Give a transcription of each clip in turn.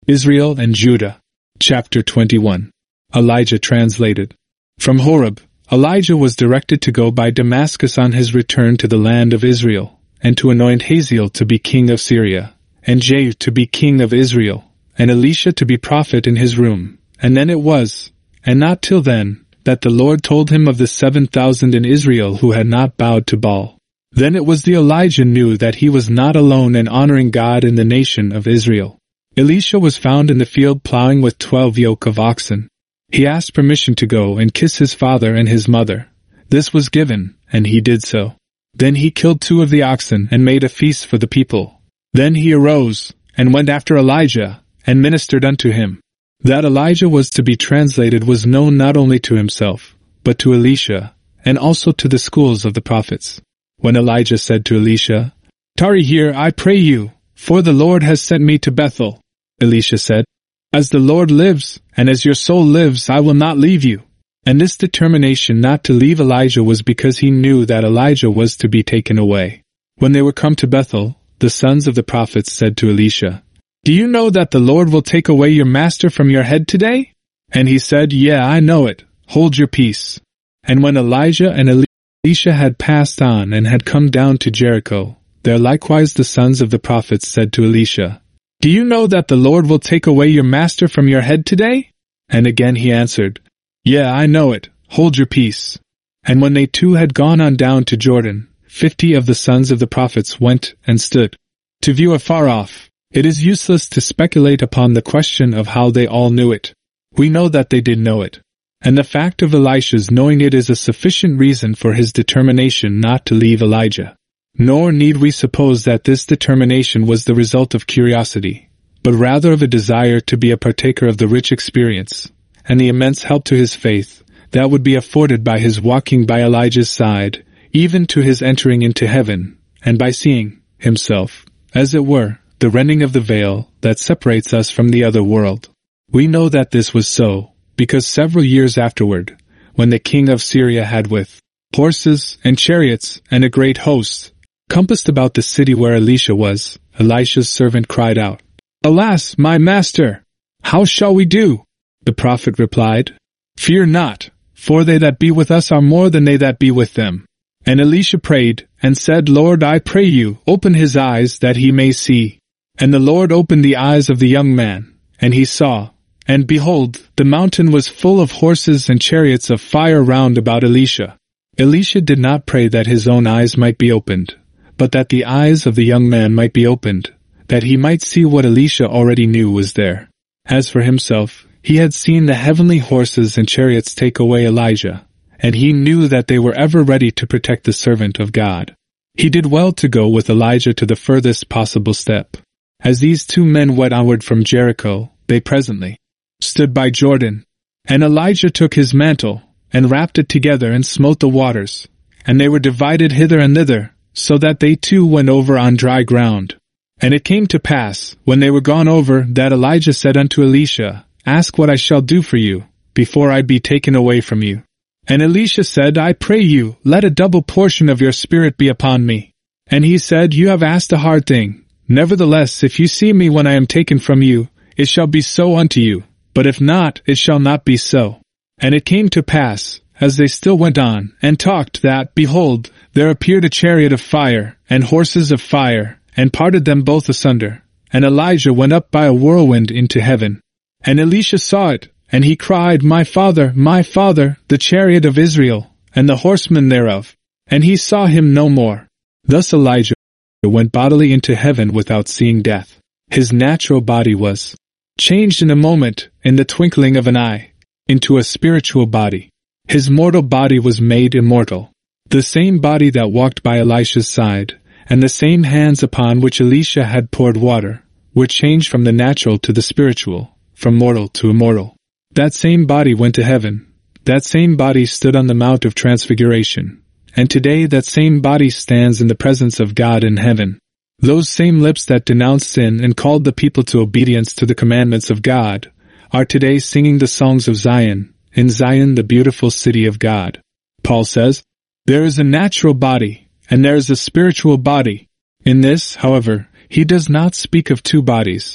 Israel and Judah. Chapter 21. Elijah translated. From Horeb, Elijah was directed to go by Damascus on his return to the land of Israel, and to anoint Hazael to be king of Syria, and Jehu to be king of Israel, and Elisha to be prophet in his room. And then it was, and not till then, that the Lord told him of the 7,000 in Israel who had not bowed to Baal. Then it was the Elijah knew that he was not alone in honoring God in the nation of Israel. Elisha was found in the field plowing with 12 yoke of oxen. He asked permission to go and kiss his father and his mother. This was given, and he did so. Then he killed 2 of the oxen and made a feast for the people. Then he arose, and went after Elijah, and ministered unto him. That Elijah was to be translated was known not only to himself, but to Elisha, and also to the schools of the prophets. When Elijah said to Elisha, "Tarry here, I pray you, for the Lord has sent me to Bethel," Elisha said, "As the Lord lives, and as your soul lives, I will not leave you." And this determination not to leave Elijah was because he knew that Elijah was to be taken away. When they were come to Bethel, the sons of the prophets said to Elisha, "Do you know that the Lord will take away your master from your head today?" And he said, "Yeah, I know it. Hold your peace." And when Elijah and Elisha had passed on and had come down to Jericho, there likewise the sons of the prophets said to Elisha, "Do you know that the Lord will take away your master from your head today?" And again he answered, "Yeah, I know it. Hold your peace." And when they too had gone on down to Jordan, 50 of the sons of the prophets went and stood to view afar off. It is useless to speculate upon the question of how they all knew it. We know that they did know it. And the fact of Elisha's knowing it is a sufficient reason for his determination not to leave Elijah. Nor need we suppose that this determination was the result of curiosity, but rather of a desire to be a partaker of the rich experience, and the immense help to his faith, that would be afforded by his walking by Elijah's side, even to his entering into heaven, and by seeing, himself, as it were, the rending of the veil that separates us from the other world. We know that this was so, because several years afterward, when the king of Syria had with horses and chariots and a great host compassed about the city where Elisha was, Elisha's servant cried out, "Alas, my master! How shall we do?" The prophet replied, "Fear not, for they that be with us are more than they that be with them." And Elisha prayed, and said, "Lord, I pray you, open his eyes that he may see." And the Lord opened the eyes of the young man, and he saw, and behold, the mountain was full of horses and chariots of fire round about Elisha. Elisha did not pray that his own eyes might be opened, but that the eyes of the young man might be opened, that he might see what Elisha already knew was there. As for himself, he had seen the heavenly horses and chariots take away Elijah, and he knew that they were ever ready to protect the servant of God. He did well to go with Elijah to the furthest possible step. As these 2 men went onward from Jericho, they presently stood by Jordan. And Elijah took his mantle, and wrapped it together, and smote the waters, and they were divided hither and thither, so that they too went over on dry ground. And it came to pass, when they were gone over, that Elijah said unto Elisha, "Ask what I shall do for you, before I be taken away from you." And Elisha said, "I pray you, let a double portion of your spirit be upon me." And he said, "You have asked a hard thing. Nevertheless, if you see me when I am taken from you, it shall be so unto you. But if not, it shall not be so." And it came to pass, as they still went on, and talked, that, behold, there appeared a chariot of fire, and horses of fire, and parted them both asunder. And Elijah went up by a whirlwind into heaven. And Elisha saw it, and he cried, my father, the chariot of Israel, and the horsemen thereof. And he saw him no more. Thus Elijah went bodily into heaven without seeing death. His natural body was changed in a moment, in the twinkling of an eye, into a spiritual body. His mortal body was made immortal. The same body that walked by Elisha's side, and the same hands upon which Elisha had poured water, were changed from the natural to the spiritual, from mortal to immortal. That same body went to heaven. That same body stood on the Mount of Transfiguration. And today that same body stands in the presence of God in heaven. Those same lips that denounced sin and called the people to obedience to the commandments of God are today singing the songs of Zion, in Zion the beautiful city of God. Paul says, "There is a natural body, and there is a spiritual body." In this, however, he does not speak of 2 bodies.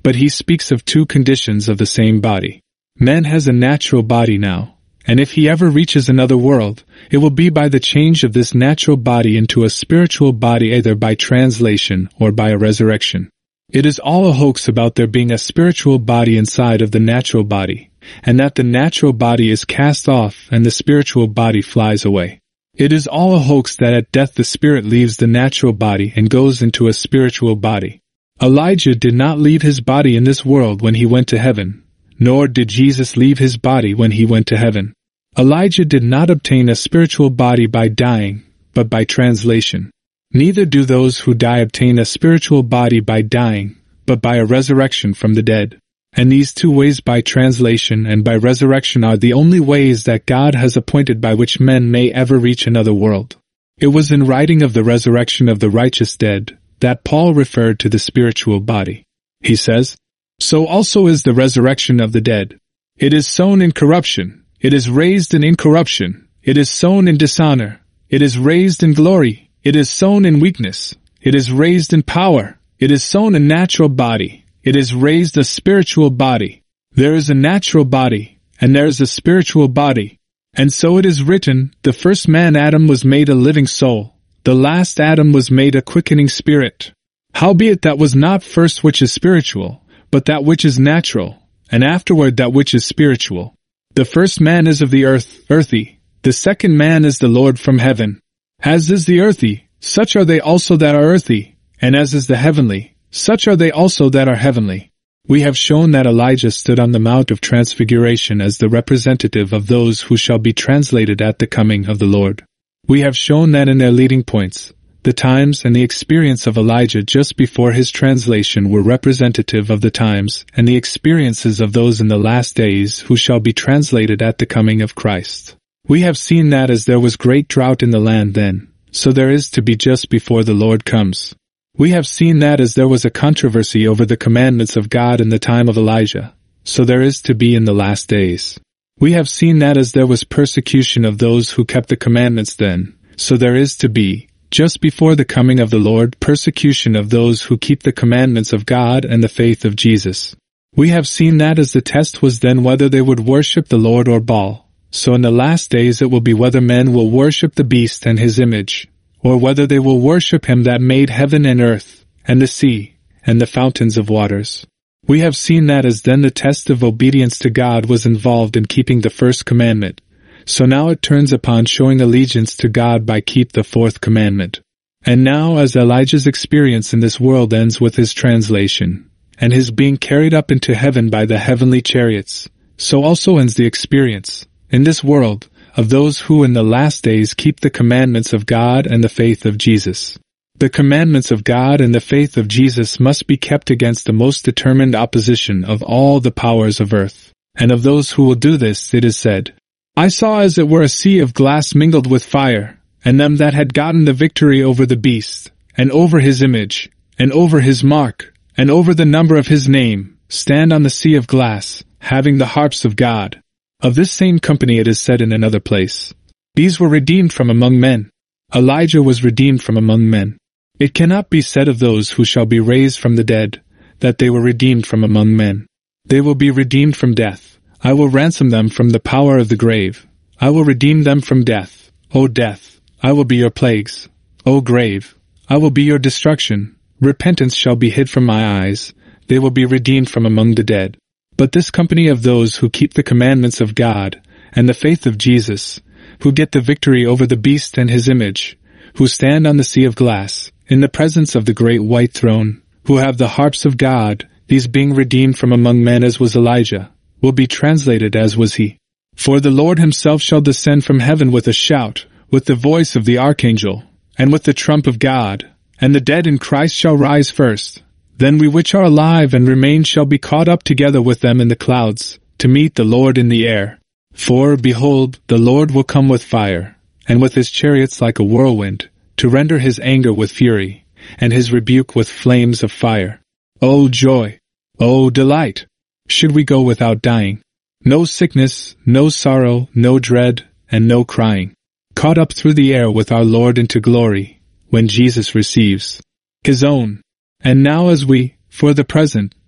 But he speaks of two conditions of the same body. Man has a natural body now, and if he ever reaches another world, it will be by the change of this natural body into a spiritual body, either by translation or by a resurrection. It is all a hoax about there being a spiritual body inside of the natural body, and that the natural body is cast off and the spiritual body flies away. It is all a hoax that at death the spirit leaves the natural body and goes into a spiritual body. Elijah did not leave his body in this world when he went to heaven, nor did Jesus leave his body when he went to heaven. Elijah did not obtain a spiritual body by dying, but by translation. Neither do those who die obtain a spiritual body by dying, but by a resurrection from the dead. And these two ways, by translation and by resurrection, are the only ways that God has appointed by which men may ever reach another world. It was in writing of the resurrection of the righteous dead that Paul referred to the spiritual body. He says, "So also is the resurrection of the dead. It is sown in corruption, it is raised in incorruption, it is sown in dishonor, it is raised in glory, it is sown in weakness, it is raised in power, it is sown a natural body, it is raised a spiritual body. There is a natural body, and there is a spiritual body. And so it is written, the first man Adam was made a living soul, the last Adam was made a quickening spirit. Howbeit that was not first which is spiritual, but that which is natural, and afterward that which is spiritual. The first man is of the earth, earthy, the second man is the Lord from heaven. As is the earthy, such are they also that are earthy, and as is the heavenly, such are they also that are heavenly." We have shown that Elijah stood on the Mount of Transfiguration as the representative of those who shall be translated at the coming of the Lord. We have shown that in their leading points, the times and the experience of Elijah just before his translation were representative of the times and the experiences of those in the last days who shall be translated at the coming of Christ. We have seen that as there was great drought in the land then, so there is to be just before the Lord comes. We have seen that as there was a controversy over the commandments of God in the time of Elijah, so there is to be in the last days. We have seen that as there was persecution of those who kept the commandments then, so there is to be, just before the coming of the Lord, persecution of those who keep the commandments of God and the faith of Jesus. We have seen that as the test was then whether they would worship the Lord or Baal, so in the last days it will be whether men will worship the beast and his image, or whether they will worship him that made heaven and earth, and the sea, and the fountains of waters. We have seen that as then the test of obedience to God was involved in keeping the first commandment, so now it turns upon showing allegiance to God by keep the fourth commandment. And now as Elijah's experience in this world ends with his translation, and his being carried up into heaven by the heavenly chariots, so also ends the experience, in this world, of those who in the last days keep the commandments of God and the faith of Jesus. The commandments of God and the faith of Jesus must be kept against the most determined opposition of all the powers of earth. And of those who will do this it is said, "I saw as it were a sea of glass mingled with fire, and them that had gotten the victory over the beast, and over his image, and over his mark, and over the number of his name, stand on the sea of glass, having the harps of God." Of this same company it is said in another place, "These were redeemed from among men." Elijah was redeemed from among men. It cannot be said of those who shall be raised from the dead, that they were redeemed from among men. They will be redeemed from death. "I will ransom them from the power of the grave. I will redeem them from death. O death, I will be your plagues. O grave, I will be your destruction. Repentance shall be hid from my eyes. They will be redeemed from among the dead." But this company of those who keep the commandments of God and the faith of Jesus, who get the victory over the beast and his image, who stand on the sea of glass, in the presence of the great white throne, who have the harps of God, these being redeemed from among men as was Elijah, will be translated as was he. "For the Lord himself shall descend from heaven with a shout, with the voice of the archangel, and with the trump of God, and the dead in Christ shall rise first. Then we which are alive and remain shall be caught up together with them in the clouds, to meet the Lord in the air. For, behold, the Lord will come with fire, and with his chariots like a whirlwind, to render his anger with fury, and his rebuke with flames of fire. O joy! O delight! Should we go without dying? No sickness, no sorrow, no dread, and no crying. Caught up through the air with our Lord into glory, when Jesus receives his own. And now as we, for the present,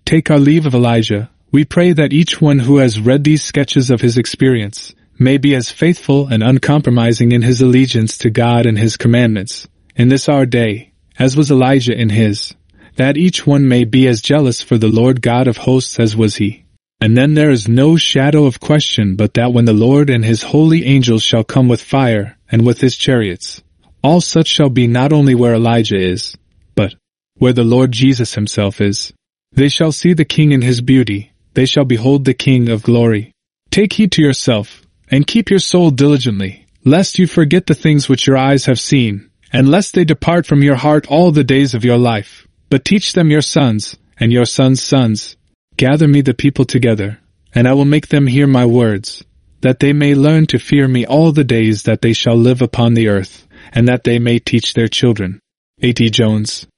take our leave of Elijah, we pray that each one who has read these sketches of his experience may be as faithful and uncompromising in his allegiance to God and his commandments, in this our day, as was Elijah in his, that each one may be as jealous for the Lord God of hosts as was he. And then there is no shadow of question but that when the Lord and his holy angels shall come with fire and with his chariots, all such shall be not only where Elijah is, but where the Lord Jesus himself is. They shall see the King in his beauty, they shall behold the King of glory. Take heed to yourself, and keep your soul diligently, lest you forget the things which your eyes have seen, and lest they depart from your heart all the days of your life. But teach them your sons, and your sons' sons. Gather me the people together, and I will make them hear my words, that they may learn to fear me all the days that they shall live upon the earth, and that they may teach their children. A.T. Jones.